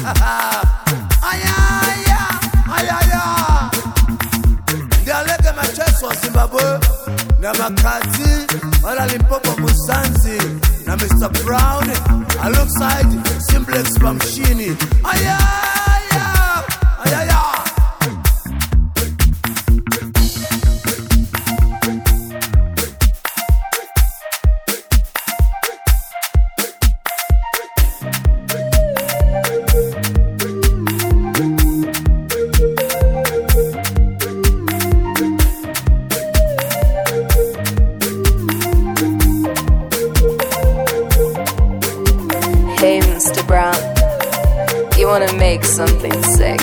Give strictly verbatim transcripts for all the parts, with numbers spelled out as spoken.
Ayaya, ayaya. Dialeke macheso Zimbabwe. Na Makati, Ola Limpopo Musanzi. Na Mister Brown, alongside Simplex Bamshini. Ayaya, ayaya. Hey, Mister Brown, you wanna make something sick?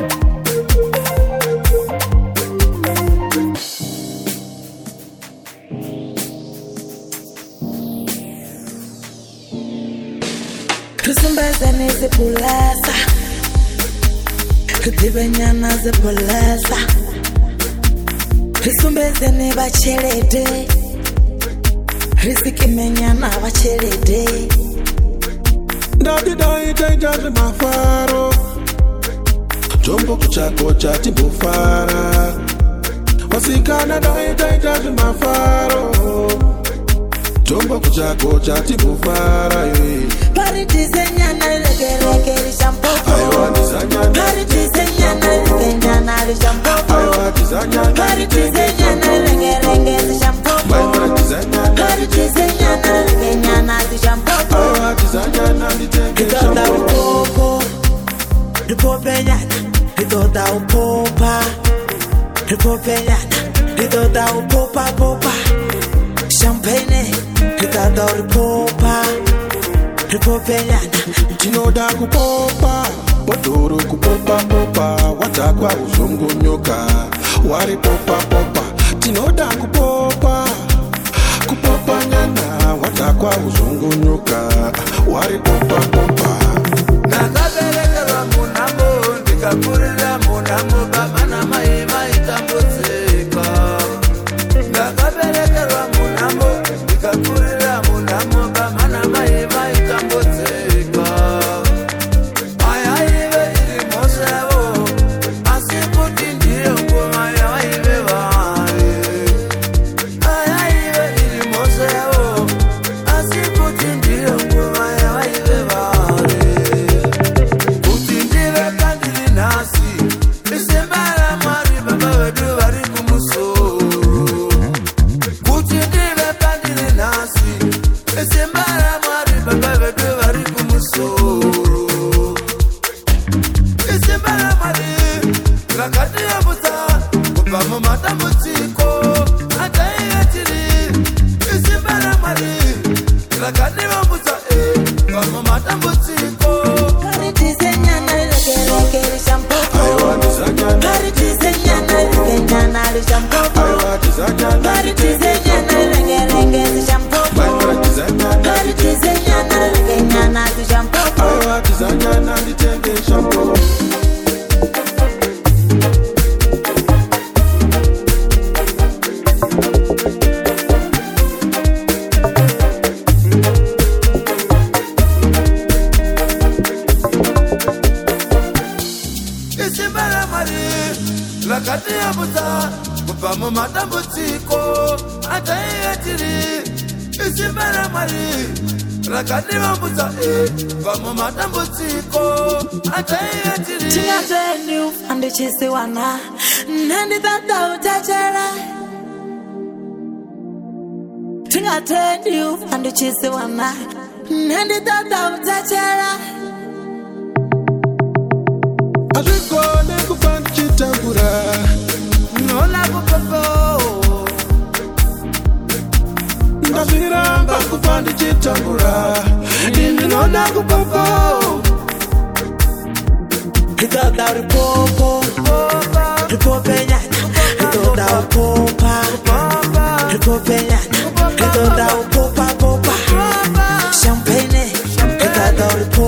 Kusumbazane zipulasa, kudibenyana zipulasa, kusumbazane bachelede, risikimenyana bachelede. Daddy dai dai dai mafaro Jombo kuchako chati bufara Wasikana dai dai dai mafaro Jombo kuchako chati bufara Pari disenyana lege lege li shampoo Aywa disenyana Pari disenyana lege nyana li shampoo Aywa disenyana Pari disenyana lege lege li shampoo Aywa disenyana Pari disenyana lege nyana li shampoo Aywa disenyana Itoda upopo Ipopenyana Itoda upopa Ipopenyana Itoda upopa popa Champagne Itoda upopa Ipopenyana Tinoda kupopa Wadoro kupopa popa Watakwa uzungu nyoka Wari popa popa Tinoda kupopa Kupopa nyana Watakwa uzungu nyoka Wari popa popa Nakabeleka munambo ndikakurira munambo baba na mai mai tambotseka. Nakabeleka munambo ndikakurira munambo baba na mai mai tambotseka. Ayaive iri mosevo asikuti ndiyo ngoma yaive vale. Ayaive iri mosevo asikuti ndiyo ngoma yaive vale. Pari disenyana lege lege li shampoo Aywa disenyana Pari disenyana lege nyana li shampoo Aywa disenyana Pari disenyana lege lege li shampoo Aywa disenyana Pari disenyana lege nyana li shampoo Aywa disenyana Nitenge shampoo Isimbala mari lakati ya buta kupamo matambutsiko atayatiri. Isimbala mari lakati ya buta eh kupamo matambutsiko atayatiri. Tingateni ufande chese wana Nandi tata utachera Tingateni ufande chese wana Nandi tata utachera Azikone kufanda chitambura Nola kupopo Ndaziramba kufanda chitambura Nini nola kupopo Itoda upopo Ipopenyana Itoda upopa Ipopenyana Itoda upopa popa Champagne Itoda upopa